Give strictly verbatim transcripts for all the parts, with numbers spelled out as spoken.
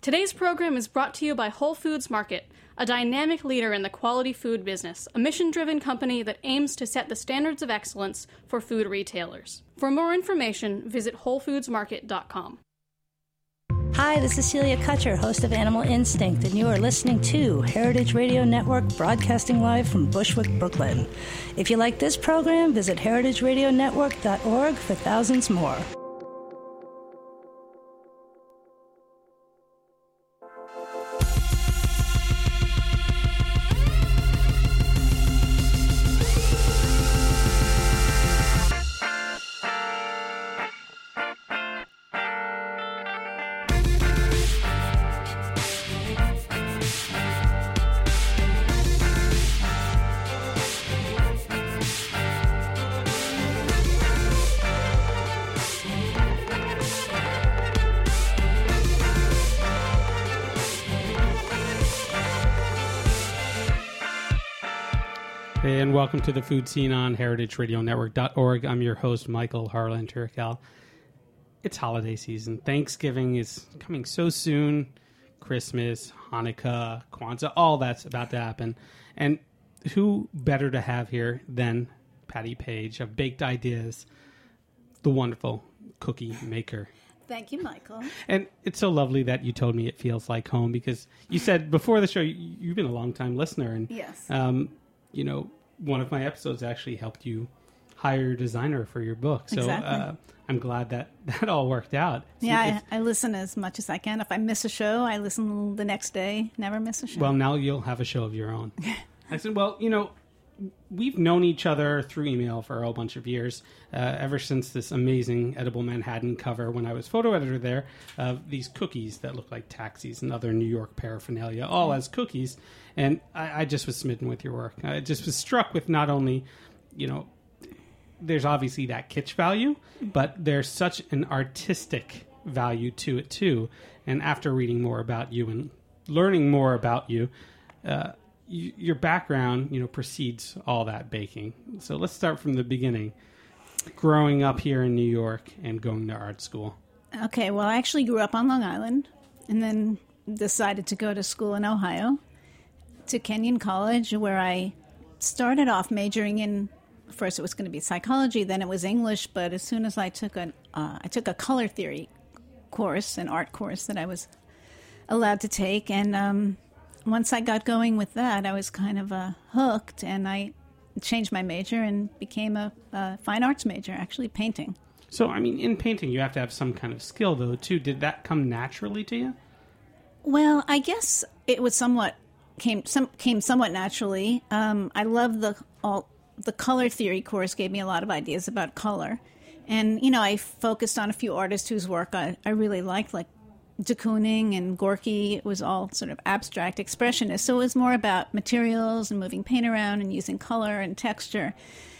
Today's program is brought to you by Whole Foods Market, a dynamic leader in the quality food business, a mission-driven company that aims to set the standards of excellence for food retailers. For more information, visit whole foods market dot com. Hi, this is Celia Kutcher, host of Animal Instinct, and you are listening to Heritage Radio Network, broadcasting live from Bushwick, Brooklyn. If you like this program, visit heritage radio network dot org for thousands more. And welcome to the Food Scene on heritage radio network dot org. I'm your host, Michael Harlan Turkel. It's holiday season. Thanksgiving is coming so soon. Christmas, Hanukkah, Kwanzaa, all that's about to happen. And who better to have here than Patty Page of Baked Ideas, the wonderful cookie maker. Thank you, Michael. And it's so lovely that you told me it feels like home, because you said before the show, you- you've been a long-time listener. And, Yes. um, you know, one of my episodes actually helped you hire your designer for your book. So Exactly. uh, I'm glad that that all worked out. So Yeah, it's- I, I listen as much as I can. If I miss a show, I listen the next day. Never miss a show. Well, now you'll have a show of your own. I said, well, you know, we've known each other through email for a whole bunch of years, uh, ever since this amazing Edible Manhattan cover when I was photo editor there, of these cookies that look like taxis and other New York paraphernalia, all as cookies. And I, I just was smitten with your work. I just was struck with not only, you know, there's obviously that kitsch value, but there's such an artistic value to it too. And after reading more about you and learning more about you, uh, you, your background, you know, precedes all that baking. So let's start from the beginning. Growing up here in New York and going to art school. Okay, well, I actually grew up on Long Island and then decided to go to school in Ohio, to Kenyon College, where I started off majoring in, first it was going to be psychology, then it was English, but as soon as I took a, uh, I took a color theory course, an art course that I was allowed to take, and um, once I got going with that, I was kind of uh, hooked, and I changed my major and became a, a fine arts major, actually painting. So, I mean, in painting, you have to have some kind of skill, though, too. Did that come naturally to you? Well, I guess it was somewhat came some came somewhat naturally. Um, I love the all the color theory course gave me a lot of ideas about color, and you know I focused on a few artists whose work I, I really liked, like de Kooning and Gorky. It was all sort of abstract expressionist, so it was more about materials and moving paint around and using color and texture,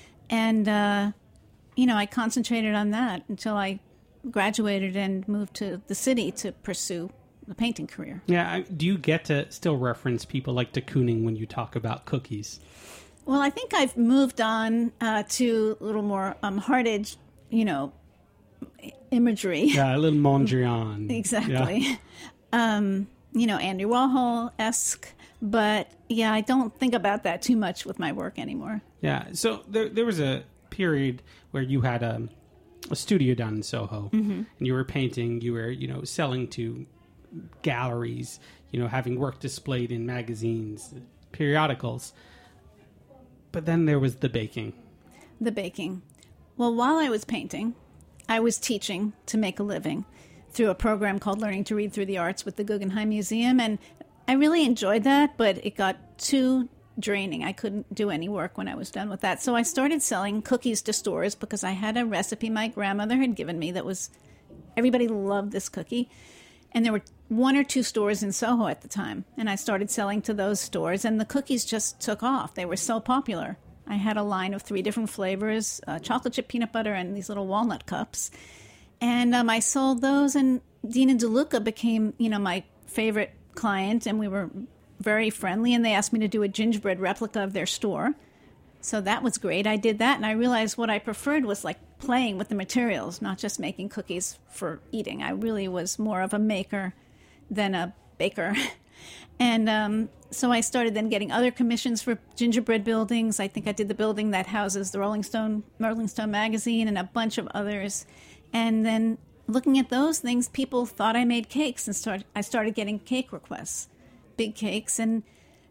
and uh, you know I concentrated on that until I graduated and moved to the city to pursue the painting career. Yeah. I, do you get to still reference people like de Kooning when you talk about cookies? Well, I think I've moved on uh, to a little more um, hard-edged, you know, imagery. Yeah, a little Mondrian. Exactly. Yeah. Um, you know, Andy Warhol-esque. But, yeah, I don't think about that too much with my work anymore. Yeah. So there, there was a period where you had a, a studio down in Soho, Mm-hmm. and you were painting. You were, you know, selling to galleries, you know, having work displayed in magazines, periodicals. But then there was the baking. The baking. Well, while I was painting, I was teaching to make a living through a program called Learning to Read Through the Arts with the Guggenheim Museum. And I really enjoyed that, but it got too draining. I couldn't do any work when I was done with that. So I started selling cookies to stores because I had a recipe my grandmother had given me that was, everybody loved this cookie. And there were one or two stores in Soho at the time. And I started selling to those stores, and the cookies just took off. They were so popular. I had a line of three different flavors, uh, chocolate chip peanut butter and these little walnut cups. And um, I sold those, and Dina DeLuca became, you know, my favorite client, and we were very friendly, and they asked me to do a gingerbread replica of their store. So that was great. I did that, and I realized what I preferred was like playing with the materials, not just making cookies for eating. I really was more of a maker than a baker. And um, so I started then getting other commissions for gingerbread buildings. I think I did the building that houses the Rolling Stone, Rolling Stone magazine, and a bunch of others. And then looking at those things, people thought I made cakes, and start, I started getting cake requests, big cakes. And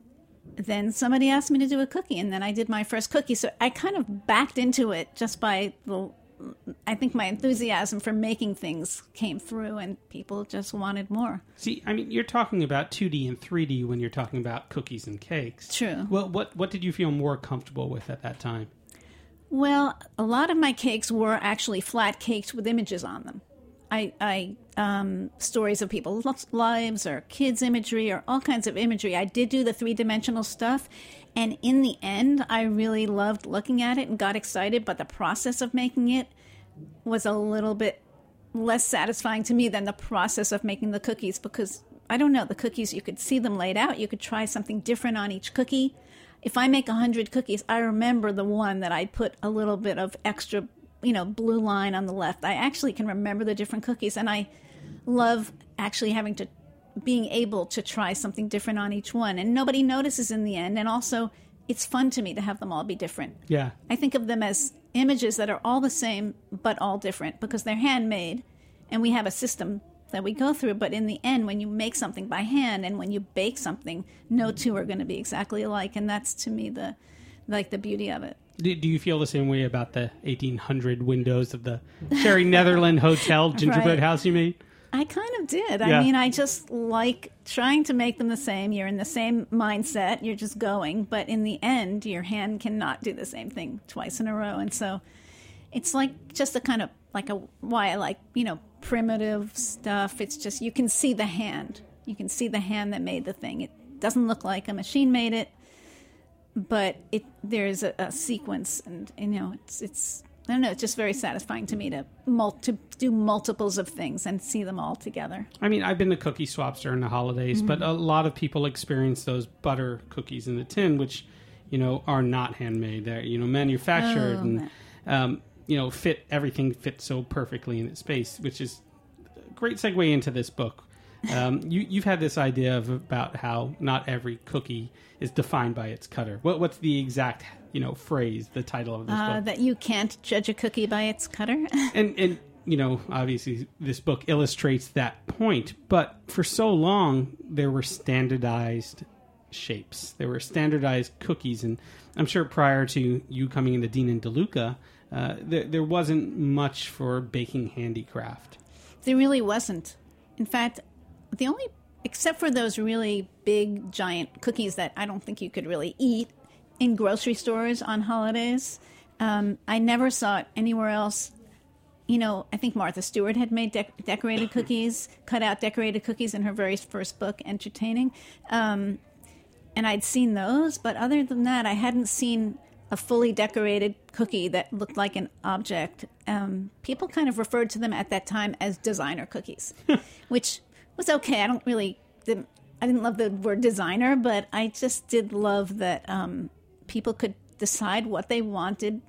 then somebody asked me to do a cookie, and then I did my first cookie. So I kind of backed into it just by the, I think my enthusiasm for making things came through, and people just wanted more. See, I mean, you're talking about two D and three D when you're talking about cookies and cakes. True. Well, what what did you feel more comfortable with at that time? Well, a lot of my cakes were actually flat cakes with images on them. I, I um, stories of people's lives or kids' imagery or all kinds of imagery. I did do the three-dimensional stuff, and in the end, I really loved looking at it and got excited, but the process of making it was a little bit less satisfying to me than the process of making the cookies, because, I don't know, the cookies, you could see them laid out. You could try something different on each cookie. If I make one hundred cookies, I remember the one that I put a little bit of extra, you know, blue line on the left. I actually can remember the different cookies, and I love actually having to, being able to try something different on each one. And nobody notices in the end, and also it's fun to me to have them all be different. Yeah. I think of them as images that are all the same, but all different, because they're handmade, and we have a system that we go through. But in the end, when you make something by hand and when you bake something, no two are going to be exactly alike. And that's, to me, the like the beauty of it. Do, do you feel the same way about the eighteen hundred windows of the Sherry Netherland Hotel gingerbread Right. house you made? I kind of did. Yeah. I mean, I just like trying to make them the same. You're in the same mindset. You're just going. But in the end, your hand cannot do the same thing twice in a row. And so it's like just a kind of like a why I like, you know, primitive stuff. It's just you can see the hand. You can see the hand that made the thing. It doesn't look like a machine made it, but it there's a, a sequence, and you know, it's it's I don't know, it's just very satisfying to me to mul- to do multiples of things and see them all together. I mean, I've been to cookie swaps during the holidays, Mm-hmm. but a lot of people experience those butter cookies in the tin, which, you know, are not handmade. They're, you know, manufactured Oh, and, um, you know, fit, everything fits so perfectly in its space, which is a great segue into this book. Um, you, you've had this idea of about how not every cookie is defined by its cutter. What, what's the exact, you know, phrase, the title of this Uh, book? that you can't judge a cookie by its cutter. And, and, you know, obviously this book illustrates that point, but for so long there were standardized shapes. There were standardized cookies, and I'm sure prior to you coming into Dean and DeLuca, uh, there, there wasn't much for baking handicraft. There really wasn't. In fact, the only, except for those really big, giant cookies that I don't think you could really eat in grocery stores on holidays, um, I never saw it anywhere else. You know, I think Martha Stewart had made dec- decorated cookies, cut out decorated cookies in her very first book, Entertaining. Um, and I'd seen those, but other than that, I hadn't seen a fully decorated cookie that looked like an object. Um, people kind of referred to them at that time as designer cookies, which was okay. I don't really, didn't, I didn't love the word designer, but I just did love that um, people could decide what they wanted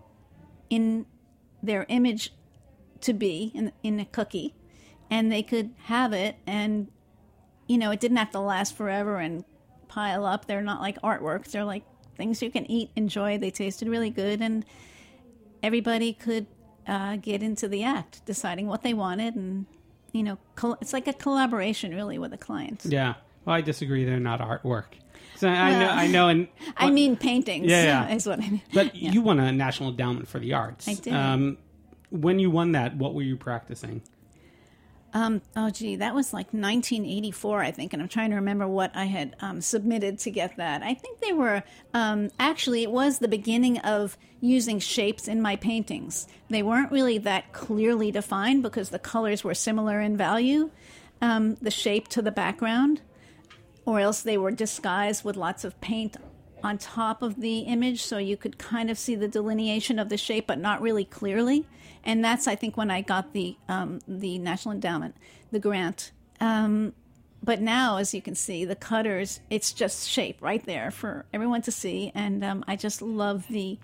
in their image to be in, in a cookie, and they could have it, and, you know, it didn't have to last forever and pile up. They're not like artworks. They're like things you can eat, enjoy. They tasted really good, and everybody could uh, get into the act, deciding what they wanted, and, you know, col- it's like a collaboration, really, with a client. Yeah. Well, I disagree. They're not artwork. So I Well, know, I know, and I mean paintings, Yeah, yeah. is what I mean. but Yeah. you won a National Endowment for the Arts. I did. Um, when you won that, what were you practicing? Um, oh, gee, that was like nineteen eighty-four, I think, and I'm trying to remember what I had um, submitted to get that. I think they were, um, actually, it was the beginning of using shapes in my paintings. They weren't really that clearly defined because the colors were similar in value, um, the shape to the background, or else they were disguised with lots of paint on top of the image, so you could kind of see the delineation of the shape, but not really clearly. And that's, I think, when I got the um, the National Endowment, the grant. Um, but now, as you can see, the cutters, it's just shape right there for everyone to see. And um, I just love the,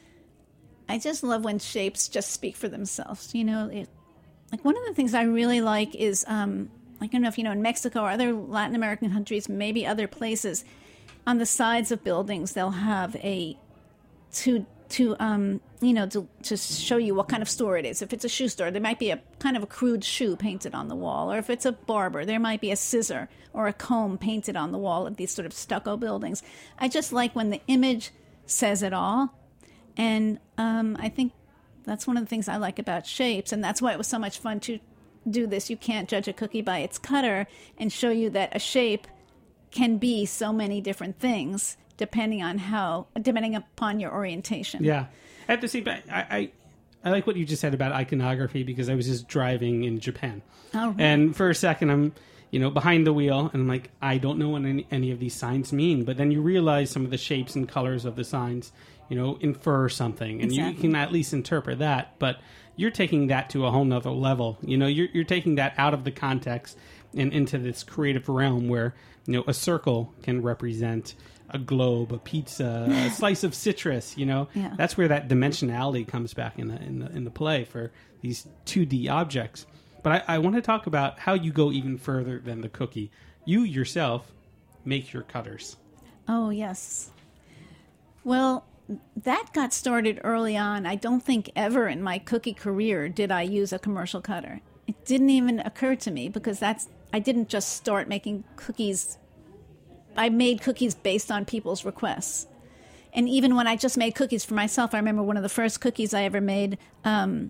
I just love when shapes just speak for themselves. You know, it, like one of the things I really like is um, I don't know if you know, in Mexico or other Latin American countries, maybe other places, on the sides of buildings, they'll have a, to, to um, you know, to, to show you what kind of store it is. If it's a shoe store, there might be a kind of a crude shoe painted on the wall. Or if it's a barber, there might be a scissor or a comb painted on the wall of these sort of stucco buildings. I just like when the image says it all. And um, I think that's one of the things I like about shapes, and that's why it was so much fun to do this. You can't judge a cookie by its cutter, and show you that a shape can be so many different things depending on how, depending upon your orientation. Yeah. At the same time, I, I, I like what you just said about iconography, because I was just driving in Japan. Oh, right. And for a second, I'm, you know, behind the wheel, and I'm like, I don't know what any, any of these signs mean. But then you realize some of the shapes and colors of the signs, you know, infer something, and Exactly. you can at least interpret that. But you're taking that to a whole nother level. You know, you're, you're taking that out of the context and into this creative realm where, you know, a circle can represent a globe, a pizza, a slice of citrus. You know, Yeah. that's where that dimensionality comes back in the in the in the play for these two D objects. But I, I want to talk about how you go even further than the cookie. You yourself make your cutters. Oh, yes. Well, that got started early on. I don't think ever in my cookie career did I use a commercial cutter. It didn't even occur to me, because that's I didn't just start making cookies. I made cookies based on people's requests. And even when I just made cookies for myself, I remember one of the first cookies I ever made um,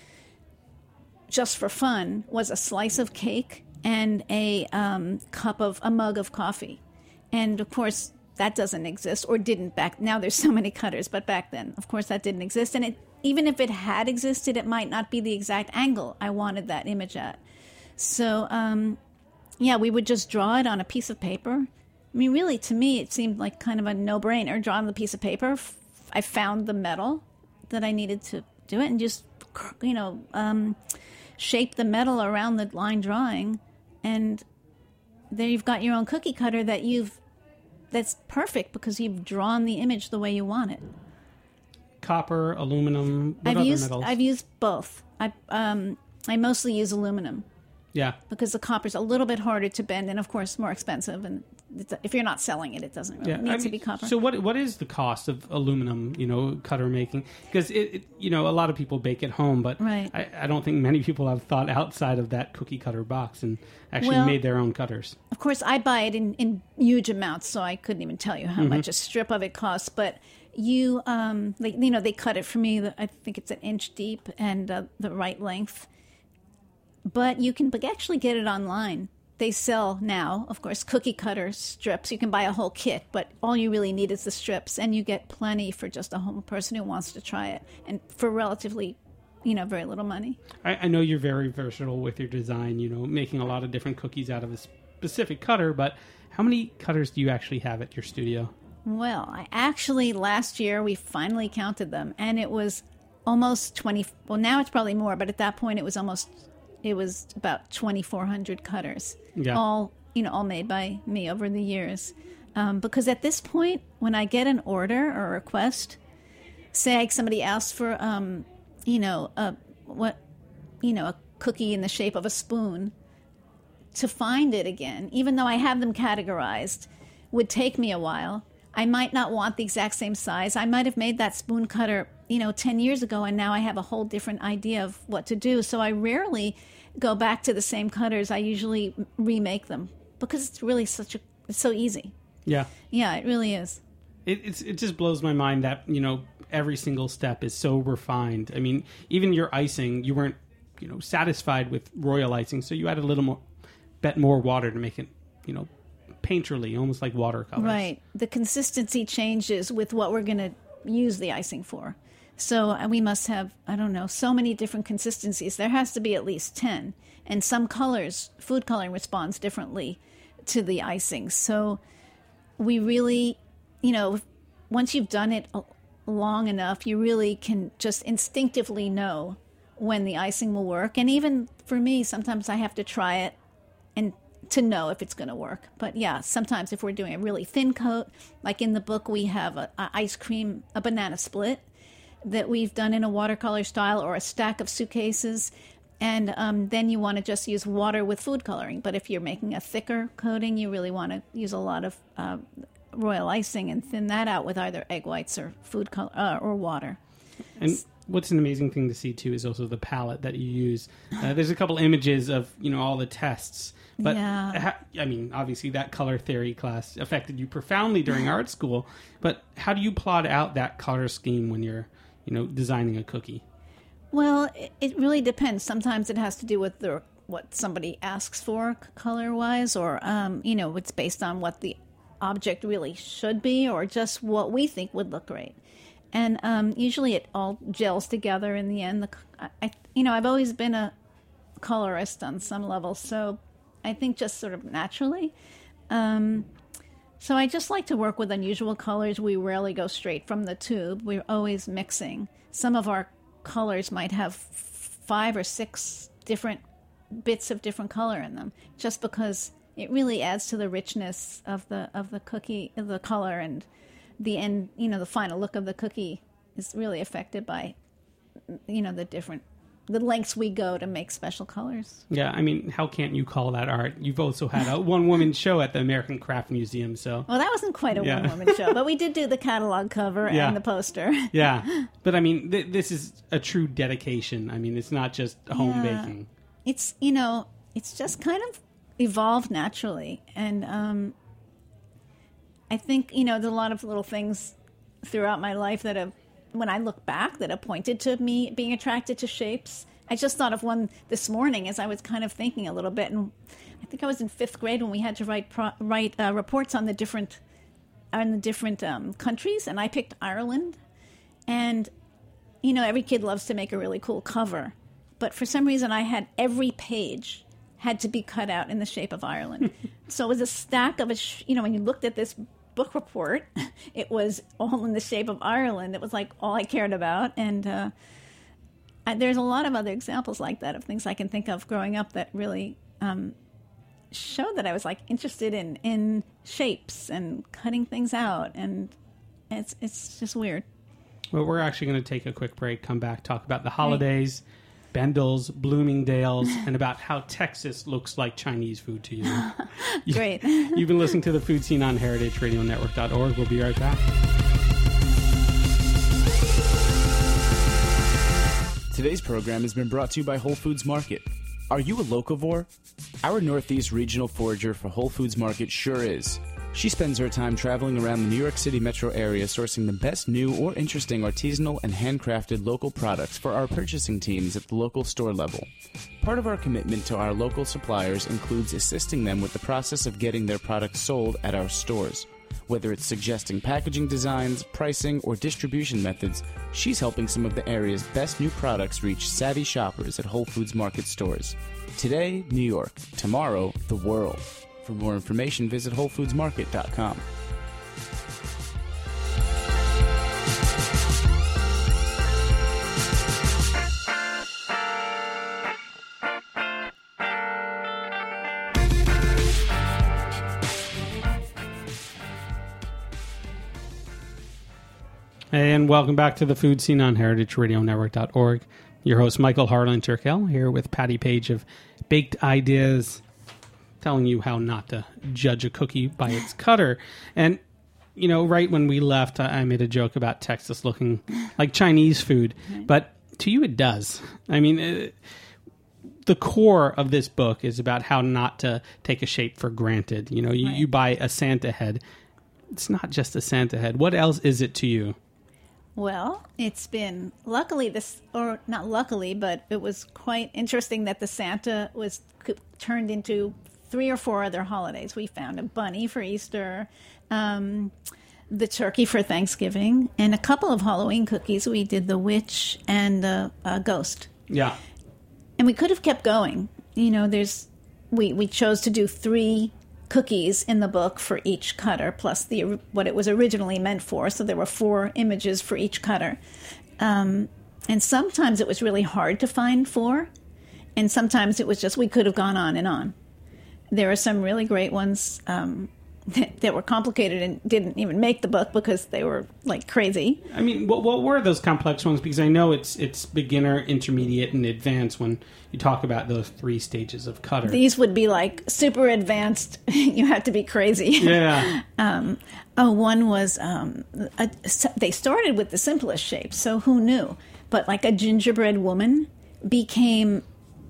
just for fun was a slice of cake and a um, cup of, a mug of coffee. And of course, that doesn't exist, or didn't back. Now there's so many cutters, but back then, of course, that didn't exist. And it, even if it had existed, it might not be the exact angle I wanted that image at. So, um, yeah, we would just draw it on a piece of paper. I mean, really, to me, it seemed like kind of a no-brainer. Draw on the piece of paper. I found the metal that I needed to do it, and just, you know, um, shape the metal around the line drawing, and there you've got your own cookie cutter that you've that's perfect, because you've drawn the image the way you want it. Copper, aluminum, what I've other used metals? I've used both. I um I mostly use aluminum, Yeah. because the copper's a little bit harder to bend, and of course more expensive. And it's, if you're not selling it, it doesn't really Yeah, need I to mean, be copper. So what what is the cost of aluminum, you know, cutter making? Because it, it, you know, a lot of people bake at home, but Right. I, I don't think many people have thought outside of that cookie cutter box and actually Well- made their own cutters. Of course, I buy it in, in huge amounts, so I couldn't even tell you how Mm-hmm. much a strip of it costs. But you, um, they, you know, they cut it for me. I think it's an inch deep and uh, the right length. But you can actually get it online. They sell now, of course, cookie cutter strips. You can buy a whole kit, but all you really need is the strips, and you get plenty for just a home person who wants to try it, and for relatively, you know, very little money. I, I know you're very versatile with your design, you know, making a lot of different cookies out of a specific cutter, but how many cutters do you actually have at your studio? Well, I actually, last year, we finally counted them, and it was almost twenty. Well, now it's probably more, but at that point, it was almost, it was about twenty-four hundred cutters. Yeah. All, you know, all made by me over the years. Um, because at this point, when I get an order or a request, say somebody asks for, um, you know, a, what, you know, a cookie in the shape of a spoon, to find it again, even though I have them categorized, would take me a while. I might not want the exact same size. I might have made that spoon cutter, you know, ten years ago, and now I have a whole different idea of what to do. So I rarely go back to the same cutters. I usually remake them, because it's really such a, it's so easy. Yeah. Yeah, it really is. It, it's, it just blows my mind that, you know, every single step is so refined. I mean, even your icing, you weren't, you know, satisfied with royal icing, so you added a little more, bet more water to make it, you know, painterly, almost like watercolors. Right. The consistency changes with what we're going to use the icing for. So uh, we must have, I don't know, so many different consistencies. There has to be at least ten. And some colors, food coloring responds differently to the icing. So we really, you know, once you've done it long enough, you really can just instinctively know when the icing will work. And even for me, sometimes I have to try it and to know if it's going to work. But yeah, sometimes if we're doing a really thin coat, like in the book, we have a, a ice cream, a banana split that we've done in a watercolor style, or a stack of suitcases. And um, then you want to just use water with food coloring. But if you're making a thicker coating, you really want to use a lot of uh, royal icing and thin that out with either egg whites or food color uh, or water. And what's an amazing thing to see too is also the palette that you use. Uh, there's a couple images of, you know, all the tests. But yeah. ha- I mean, obviously that color theory class affected you profoundly during art school. But how do you plot out that color scheme when you're, you know, designing a cookie? Well, it, it really depends. Sometimes it has to do with the what somebody asks for color-wise, or um, you know, it's based on what the object really should be, or just what we think would look great. And um, usually, it all gels together in the end. The, I, you know, I've always been a colorist on some level, so I think just sort of naturally. Um, so I just like to work with unusual colors. We rarely go straight from the tube. We're always mixing. Some of our colors might have five or six different bits of different color in them, just because it really adds to the richness of the of the cookie, of the color, and the end. You know, the final look of the cookie is really affected by, you know, the different the lengths we go to make special colors. Yeah, I mean, how can't you call that art? You've also had a one-woman show at the American Craft Museum, so... Well, that wasn't quite a yeah. one-woman show, but we did do the catalog cover yeah. and the poster. Yeah, but I mean, th- this is a true dedication. I mean, it's not just home yeah. baking. It's, you know, it's just kind of evolved naturally, and um, I think, you know, there's a lot of little things throughout my life that have, when I look back, that have pointed to me being attracted to shapes. I just thought of one this morning as I was kind of thinking a little bit, and I think I was in fifth grade when we had to write pro- write uh, reports on the different on the different um, countries, and I picked Ireland. And you know, every kid loves to make a really cool cover, but for some reason, I had every page had to be cut out in the shape of Ireland. So it was a stack of a sh- you know, when you looked at this book report, it was all in the shape of Ireland. It was like all I cared about. And uh, I, there's a lot of other examples like that of things I can think of growing up that really um, showed that I was like interested in, in shapes and cutting things out. And it's it's just weird. Well, we're actually going to take a quick break, come back, talk about the holidays, Bendel's, Bloomingdale's, and about how Texas looks like Chinese food to you. Great. You've been listening to The Food Scene on heritage radio network dot org. We'll be right back. Today's program has been brought to you by Whole Foods Market. Are you a locavore? Our Northeast regional forager for Whole Foods Market sure is. She spends her time traveling around the New York City metro area sourcing the best new or interesting artisanal and handcrafted local products for our purchasing teams at the local store level. Part of our commitment to our local suppliers includes assisting them with the process of getting their products sold at our stores. Whether it's suggesting packaging designs, pricing, or distribution methods, she's helping some of the area's best new products reach savvy shoppers at Whole Foods Market stores. Today, New York. Tomorrow, the world. For more information, visit whole foods market dot com. And welcome back to The Food Scene on heritage radio network dot org. Your host, Michael Harlan Turkel, here with Patty Page of Baked Ideas, telling you how not to judge a cookie by its cutter. And, you know, right when we left, I made a joke about Texas looking like Chinese food. But to you, it does. I mean, it, the core of this book is about how not to take a shape for granted. You know, you, right. you buy a Santa head. It's not just a Santa head. What else is it to you? Well, it's been luckily this, or not luckily, but it was quite interesting that the Santa was turned into three or four other holidays. We found a bunny for Easter, um, the turkey for Thanksgiving, and a couple of Halloween cookies. We did the witch and the uh, ghost. Yeah. And we could have kept going. You know, there's we, we chose to do three cookies in the book for each cutter, plus the what it was originally meant for. So there were four images for each cutter. Um, and sometimes it was really hard to find four. And sometimes it was just we could have gone on and on. There are some really great ones. Um, that, that were complicated and didn't even make the book because they were like crazy. I mean, what, what were those complex ones? Because I know it's it's beginner, intermediate, and advanced when you talk about those three stages of cutter. These would be like super advanced. You have to be crazy. Yeah. um, oh, one was, um, a, they started with the simplest shapes, so who knew? But like a gingerbread woman became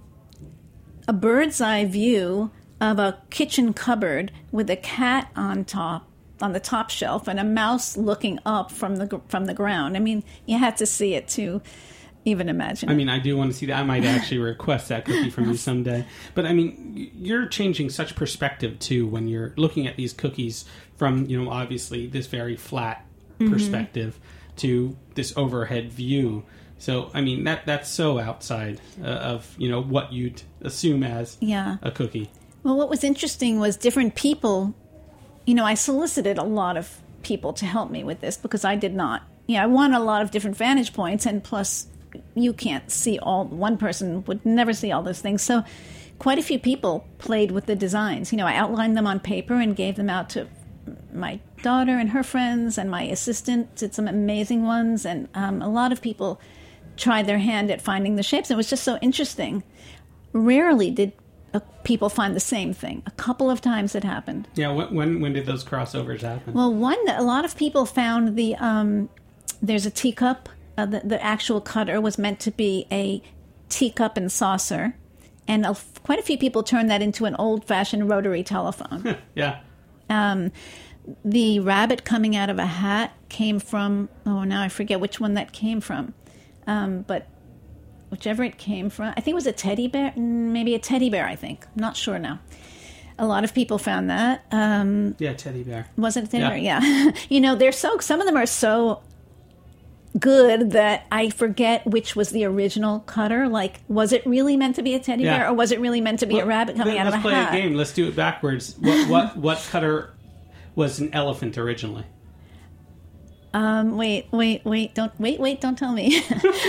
a bird's eye view of a kitchen cupboard with a cat on top, on the top shelf, and a mouse looking up from the from the ground. I mean, you had to see it to even imagine I it. mean, I do want to see that. I might actually request that cookie from you someday. But I mean, you're changing such perspective too when you're looking at these cookies from, you know, obviously this very flat Mm-hmm. perspective to this overhead view. So, I mean, that that's so outside uh, of, you know, what you'd assume as Yeah. a cookie. Well, what was interesting was different people, you know, I solicited a lot of people to help me with this because I did not. You know, I want a lot of different vantage points, and plus you can't see all, one person would never see all those things. So quite a few people played with the designs. You know, I outlined them on paper and gave them out to my daughter and her friends, and my assistant did some amazing ones, and um, a lot of people tried their hand at finding the shapes. It was just so interesting. Rarely did uh, people find the same thing. A couple of times it happened. Yeah, when when, when did those crossovers happen? Well, one, a lot of people found the, um, there's a teacup. Uh, the, the actual cutter was meant to be a teacup and saucer. And a, quite a few people turned that into an old-fashioned rotary telephone. Yeah. Um, the rabbit coming out of a hat came from, oh, now I forget which one that came from. Um, but whichever it came from, I think it was a teddy bear, maybe a teddy bear, I think. I'm not sure now. A lot of people found that. Um, Yeah, teddy bear. was it a teddy Yeah. bear? Yeah. You know, they're so, some of them are so good that I forget which was the original cutter. Like, was it really meant to be a teddy Yeah. bear, or was it really meant to be Well, a rabbit coming then out of a let's play hat? a game. Let's do it backwards. What what what cutter was an elephant originally? Um, wait, wait, wait, don't, wait, wait, don't tell me.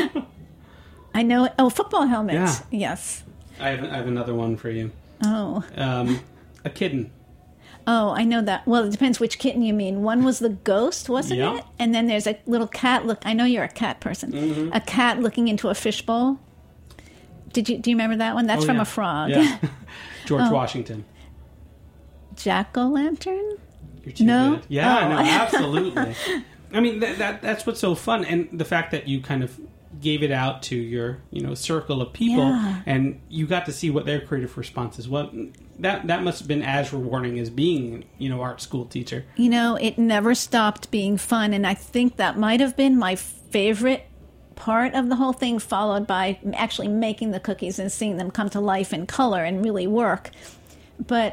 I know it. Oh, football helmets. Yeah. Yes. I have I have another one for you. Oh. Um, a kitten. Oh, I know that. Well, it depends which kitten you mean. One was the ghost, wasn't Yeah. it? And then there's a little cat. Look, I know you're a cat person. Mm-hmm. A cat looking into a fishbowl. Did you do you remember that one? That's Oh, from yeah. a frog. Yeah. George Oh. Washington. Jack o' lantern. You're too No? good. Yeah, Oh. no, absolutely. I mean, that, that that's what's so fun, and the fact that you kind of gave it out to your, you know, circle of people, Yeah. and you got to see what their creative responses was. That that must have been as rewarding as being, you know, art school teacher. You know, it never stopped being fun, and I think that might have been my favorite part of the whole thing, followed by actually making the cookies and seeing them come to life in color and really work. But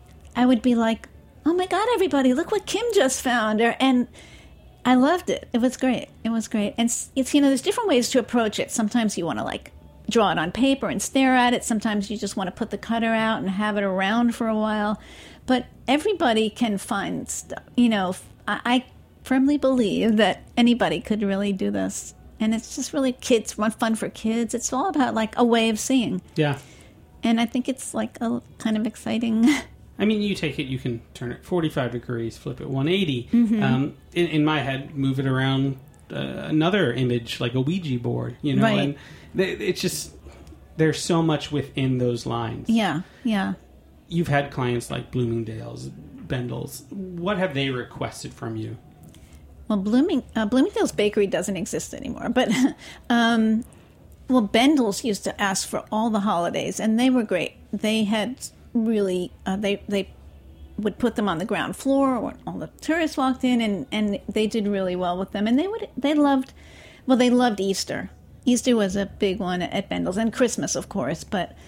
I would be like, oh my God, everybody, look what Kim just found. Or, and I loved it. It was great. It was great. And it's, it's, you know, there's different ways to approach it. Sometimes you want to like draw it on paper and stare at it. Sometimes you just want to put the cutter out and have it around for a while. But everybody can find stuff. You know, I, I firmly believe that anybody could really do this. And it's just really kids, fun for kids. It's all about like a way of seeing. Yeah. And I think it's like a kind of exciting. I mean, you take it, you can turn it forty-five degrees, flip it one eighty. Mm-hmm. Um, in, in my head, move it around uh, another image, like a Ouija board, you know? Right. And they, it's just, there's so much within those lines. Yeah, yeah. You've had clients like Bloomingdale's, Bendel's. What have they requested from you? Well, Blooming uh, Bloomingdale's Bakery doesn't exist anymore, but um, well, Bendel's used to ask for all the holidays, and they were great. They had really uh, they they would put them on the ground floor when all the tourists walked in, and, and they did really well with them. And they would they loved well they loved Easter. Easter was a big one at Bendel's, and Christmas, of course. But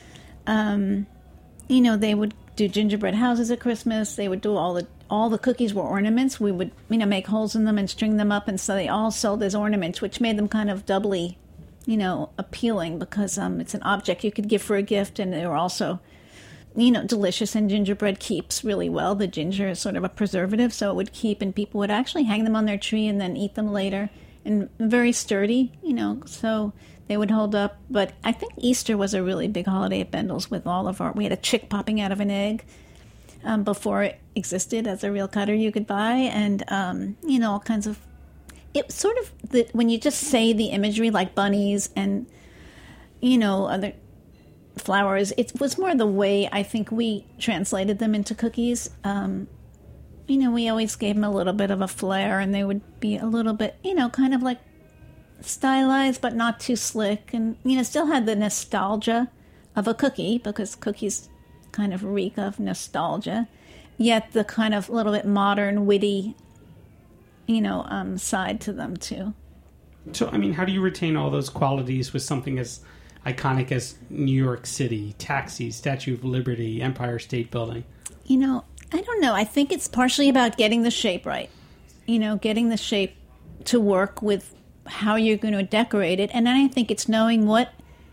um, you know, they would do gingerbread houses at Christmas. They would do all the all the cookies were ornaments. We would, you know, make holes in them and string them up, and so they all sold as ornaments, which made them kind of doubly, you know, appealing because um, it's an object you could give for a gift, and they were also, you know, delicious. And gingerbread keeps really well. The ginger is sort of a preservative, so it would keep, and people would actually hang them on their tree and then eat them later. And very sturdy, you know, so they would hold up. But I think Easter was a really big holiday at Bendel's with all of our, we had a chick popping out of an egg. um, before it existed as a real cutter you could buy, and um, you know, all kinds of. It sort of the, when you just say the imagery like bunnies and you know other flowers, it was more the way I think we translated them into cookies. Um, you know, we always gave them a little bit of a flair, and they would be a little bit, you know, kind of like stylized, but not too slick, and you know, still had the nostalgia of a cookie because cookies kind of reek of nostalgia, yet the kind of little bit modern, witty, you know, um, side to them too. So, I mean, how do you retain all those qualities with something as iconic as New York City, taxis, Statue of Liberty, Empire State Building? You know, I don't know. I think it's partially about getting the shape right. You know, getting the shape to work with how you're going to decorate it. And then I think it's knowing what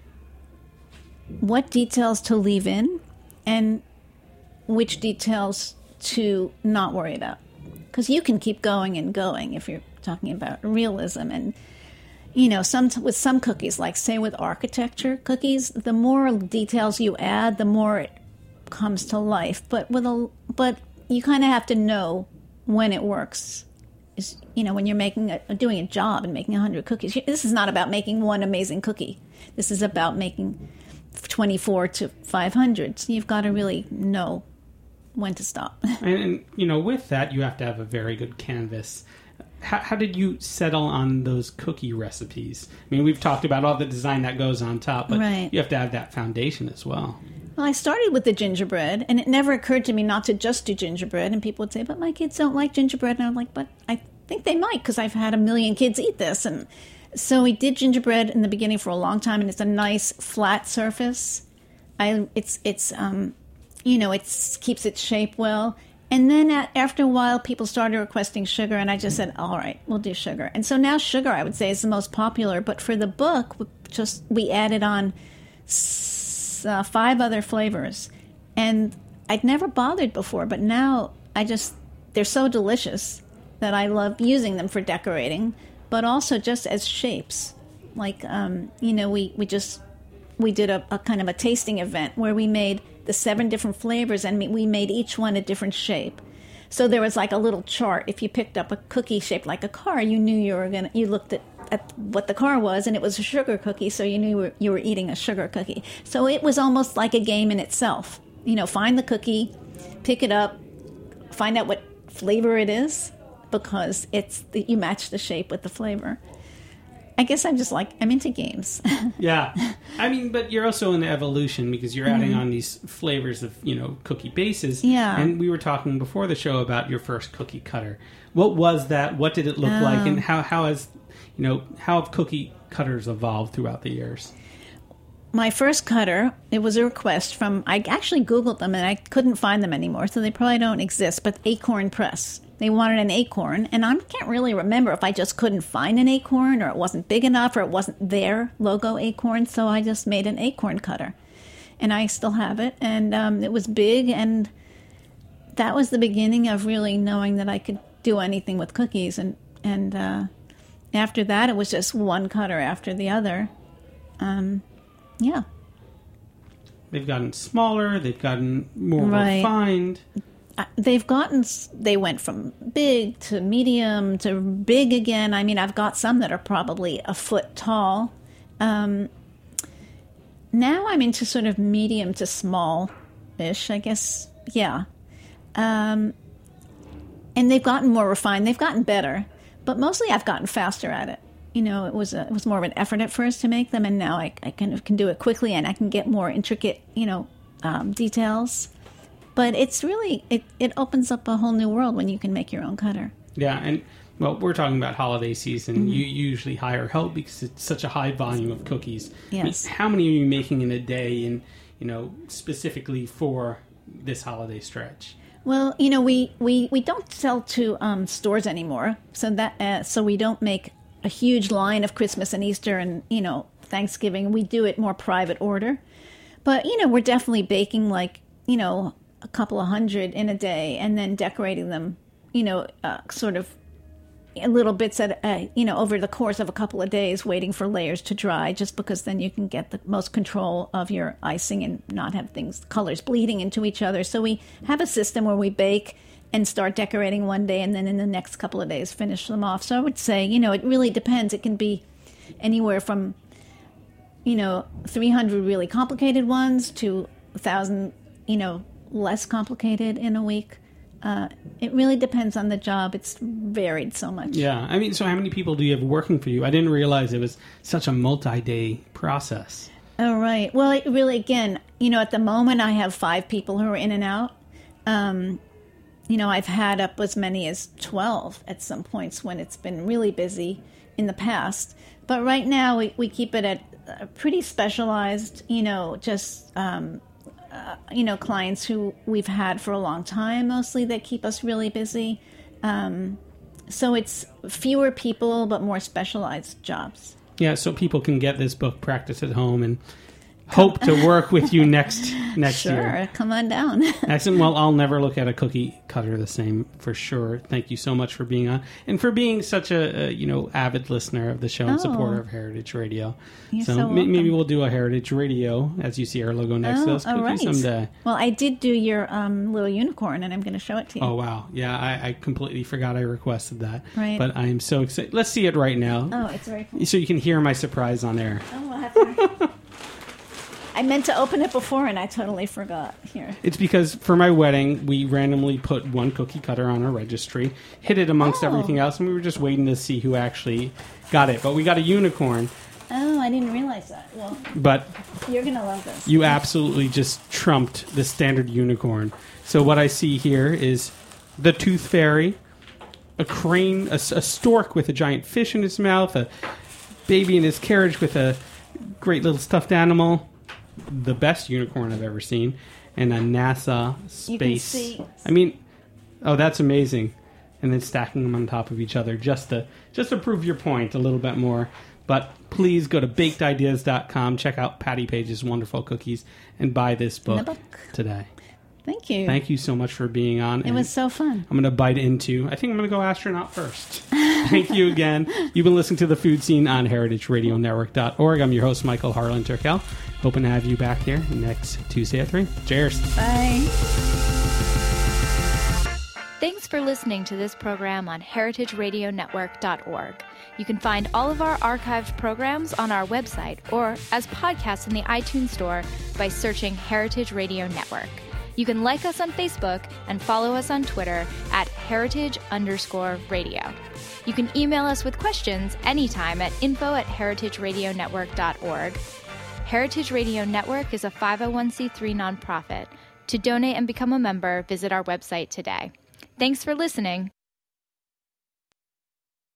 what details to leave in and which details to not worry about. Because you can keep going and going if you're talking about realism. And, you know, some with some cookies, like say with architecture cookies, the more details you add, the more it comes to life. But with a, but you kind of have to know when it works. Is, you know, when you're making a, doing a job and making a hundred cookies, this is not about making one amazing cookie. This is about making twenty-four to five hundred. So you've got to really know when to stop. and, and, you know, with that, you have to have a very good canvas. How, how did you settle on those cookie recipes? I mean, we've talked about all the design that goes on top, but right. You have to have that foundation as well. Well, I started with the gingerbread, and it never occurred to me not to just do gingerbread. And people would say, but my kids don't like gingerbread. And I'm like, but I think they might because I've had a million kids eat this. And so we did gingerbread in the beginning for a long time, and it's a nice flat surface. I It's, it's um, you know, it keeps its shape well. And then at, after a while, people started requesting sugar, and I just said, all right, we'll do sugar. And so now sugar, I would say, is the most popular. But for the book, we just we added on uh, five other flavors. And I'd never bothered before, but now I just, they're so delicious that I love using them for decorating, but also just as shapes. Like, um, you know, we, we just, we did a, a kind of a tasting event where we made the seven different flavors, and we made each one a different shape. So there was like a little chart. If you picked up a cookie shaped like a car, you knew you were gonna. You looked at, at what the car was, and it was a sugar cookie, so you knew you were, you were eating a sugar cookie. So it was almost like a game in itself. You know, find the cookie, pick it up, find out what flavor it is, because it's the, you match the shape with the flavor. I guess I'm just like, I'm into games. Yeah. I mean, but you're also in the evolution because you're adding Mm-hmm. on these flavors of, you know, cookie bases. Yeah. And we were talking before the show about your first cookie cutter. What was that? What did it look Oh. like? And how, how has, you know, how have cookie cutters evolved throughout the years? My first cutter, it was a request from, I actually Googled them and I couldn't find them anymore, so they probably don't exist, but Acorn Press. They wanted an acorn, and I can't really remember if I just couldn't find an acorn or it wasn't big enough or it wasn't their logo acorn, so I just made an acorn cutter. And I still have it, and um, it was big, and that was the beginning of really knowing that I could do anything with cookies. And, and uh, after that, it was just one cutter after the other. Um, yeah. They've gotten smaller, they've gotten more Right. refined. They've gotten, they went from big to medium to big again. I mean, I've got some that are probably a foot tall. Um, now I'm into sort of medium to small-ish, I guess. Yeah. Um, and they've gotten more refined. They've gotten better. But mostly I've gotten faster at it. You know, it was a, it was more of an effort at first to make them, and now I, I kind of can do it quickly, and I can get more intricate, you know, um, details. But it's really, it, it opens up a whole new world when you can make your own cutter. Yeah, and, well, we're talking about holiday season. Mm-hmm. You usually hire help because it's such a high volume of cookies. Yes. I mean, how many are you making in a day, and, you know, specifically for this holiday stretch? Well, you know, we, we, we don't sell to um, stores anymore, so that uh, so we don't make a huge line of Christmas and Easter and, you know, Thanksgiving. We do it more private order. But, you know, we're definitely baking like, you know, a couple of hundred in a day and then decorating them, you know, uh, sort of little bits at uh, you know over the course of a couple of days, waiting for layers to dry, just because then you can get the most control of your icing and not have things colors bleeding into each other. So we have a system where we bake and start decorating one day, and then in the next couple of days finish them off. So I would say, you know, it really depends. It can be anywhere from, you know, three hundred really complicated ones to one thousand, you know, less complicated in a week. Uh, it really depends on the job. It's varied so much. Yeah. I mean, so how many people do you have working for you? I didn't realize it was such a multi-day process. Oh, right. Well, it really, again, you know, at the moment I have five people who are in and out. Um, you know, I've had up as many as twelve at some points when it's been really busy in the past. But right now we, we keep it at a pretty specialized, you know, just... Um, Uh, you know, clients who we've had for a long time, mostly, that keep us really busy. Um, so it's fewer people, but more specialized jobs. Yeah, so people can get this book, practice at home, and hope to work with you next next sure, year. Sure, come on down. Excellent. Well, I'll never look at a cookie cutter the same, for sure. Thank you so much for being on, and for being such a, a you know avid listener of the show and oh, supporter of Heritage Radio. You're so so m- welcome. maybe we'll do a Heritage Radio, as you see our logo next oh, to us, all cookie right. someday. Well, I did do your um, little unicorn, and I'm going to show it to you. Oh, wow. Yeah, I, I completely forgot I requested that. Right. But I am so excited. Let's see it right now. Oh, it's very cool. So you can hear my surprise on air. Oh, I'll have to... I meant to open it before, and I totally forgot. Here. It's because for my wedding, we randomly put one cookie cutter on our registry, hid it amongst Oh. everything else, and we were just waiting to see who actually got it. But we got a unicorn. Oh, I didn't realize that. Well, But you're going to love this. you absolutely just trumped the standard unicorn. So what I see here is the Tooth Fairy, a crane, a, a stork with a giant fish in his mouth, a baby in his carriage with a great little stuffed animal, the best unicorn I've ever seen, and a NASA You can space. see- I mean, oh, that's amazing. And then stacking them on top of each other just to just to prove your point a little bit more. But please go to baked ideas dot com, check out Patty Page's wonderful cookies, and buy this book, book. today. Thank you. Thank you so much for being on. It was so fun. I'm going to bite into, I think I'm going to go astronaut first. Thank you again. You've been listening to The Food Scene on heritage radio network dot org. I'm your host, Michael Harlan Turkel. Hoping to have you back here next Tuesday at three. Cheers. Bye. Thanks for listening to this program on heritage radio network dot org. You can find all of our archived programs on our website or as podcasts in the iTunes Store by searching Heritage Radio Network. You can like us on Facebook and follow us on Twitter at heritage underscore radio. You can email us with questions anytime at info at heritage radio network dot org. Heritage Radio Network is a five oh one c three nonprofit. To donate and become a member, visit our website today. Thanks for listening.